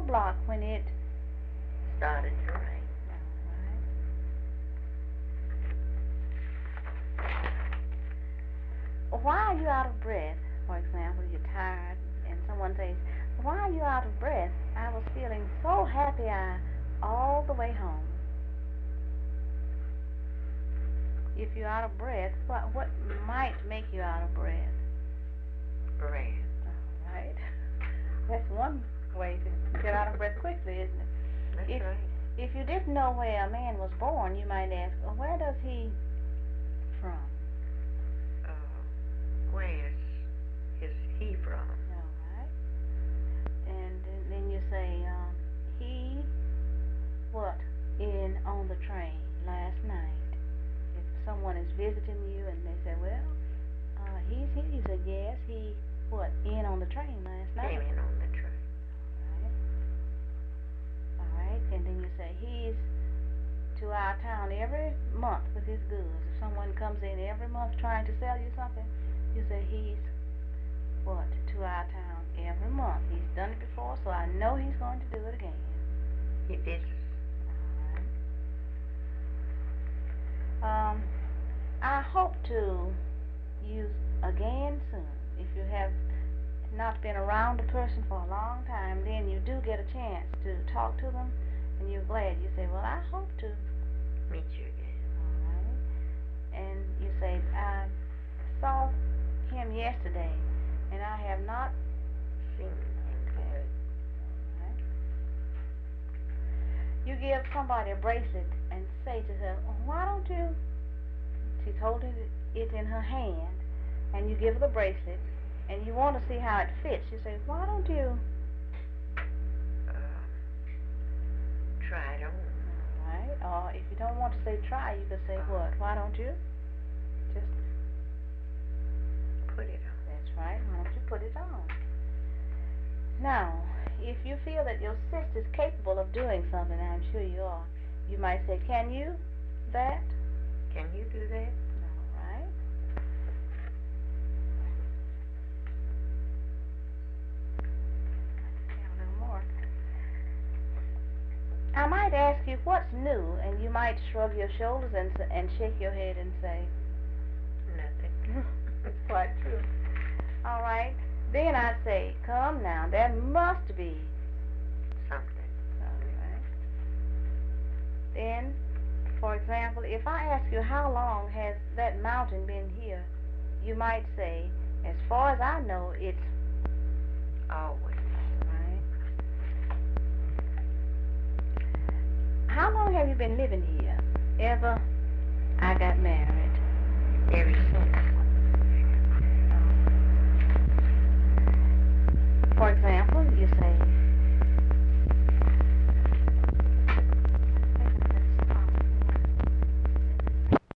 block when it started to rain. Why are you out of breath? For example, you're tired and someone says, why are you out of breath? I was feeling so happy all the way home. If you're out of breath, what might make you out of breath? Breath. All right. That's one way to get out of breath quickly, isn't it? That's right. If you didn't know where a man was born, you might ask, well, where does he from? Where is he from? All right. And then you say, he, on the train last night. If someone is visiting you and they say, well, he's here, you say, yes, he, in on the train last night? Came in on the train. All right. And then you say, he's to our town every month with his goods. If someone comes in every month trying to sell you something, you say, he's to our town every month. He's done it before, so I know he's going to do it again. He did. All right. I hope to use again soon. If you have not been around a person for a long time, then you do get a chance to talk to them, and you're glad. You say, well, I hope to meet you again. All right. And you say, I saw him yesterday, and I have not seen him today. Right. You give somebody a bracelet and say to her, why don't you, she's holding it in her hand, and you give her the bracelet, and you want to see how it fits. You say, why don't you try it on? All right. Or if you don't want to say try, you could say what? Why don't you just put it on? That's right. Why don't you put it on? Now, if you feel that your sister's capable of doing something, I'm sure you are, you might say, can you that? Can you do that? All right. A little more. I might ask you what's new, and you might shrug your shoulders and shake your head and say, nothing. It's quite true. All right. Then I'd say, come now, there must be something. All right. Then, for example, if I ask you how long has that mountain been here, you might say, as far as I know, it's always. Right. How long have you been living here?